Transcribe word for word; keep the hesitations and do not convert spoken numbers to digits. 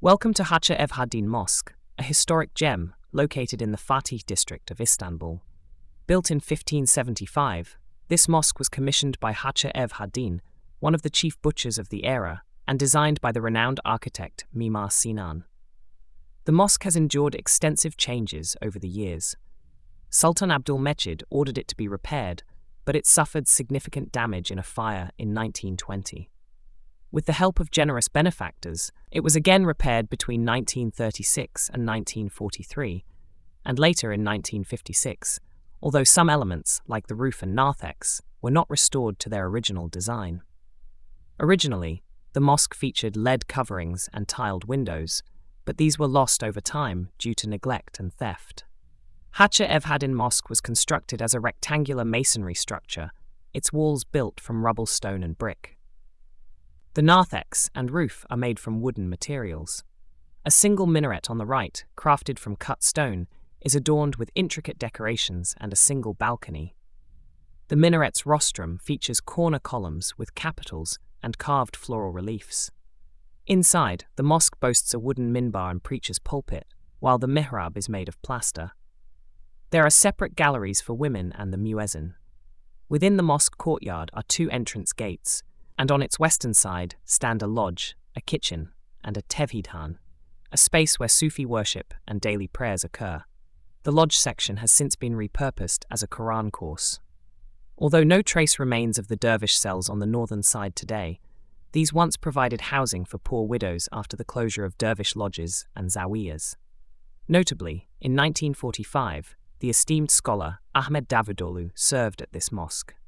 Welcome to Hacha Evhaddin Mosque, a historic gem located in the Fatih district of Istanbul. Built in fifteen seventy-five, this mosque was commissioned by Hacha Evhaddin, one of the chief butchers of the era, and designed by the renowned architect Mimar Sinan. The mosque has endured extensive changes over the years. Sultan Abdülmecid ordered it to be repaired, but it suffered significant damage in a fire in nineteen twenty. With the help of generous benefactors, it was again repaired between nineteen thirty-six and nineteen forty-three, and later in nineteen fifty-six, although some elements, like the roof and narthex, were not restored to their original design. Originally, the mosque featured lead coverings and tiled windows, but these were lost over time due to neglect and theft. Hacha Evhaddin Mosque was constructed as a rectangular masonry structure, its walls built from rubble stone and brick. The narthex and roof are made from wooden materials. A single minaret on the right, crafted from cut stone, is adorned with intricate decorations and a single balcony. The minaret's rostrum features corner columns with capitals and carved floral reliefs. Inside, the mosque boasts a wooden minbar and preacher's pulpit, while the mihrab is made of plaster. There are separate galleries for women and the muezzin. Within the mosque courtyard are two entrance gates, and on its western side stand a lodge, a kitchen, and a tevhidhan, a space where Sufi worship and daily prayers occur. The lodge section has since been repurposed as a Quran course. Although no trace remains of the dervish cells on the northern side today, these once provided housing for poor widows after the closure of dervish lodges and zawiyas. Notably, in nineteen forty-five, the esteemed scholar Ahmed Davutoğlu served at this mosque.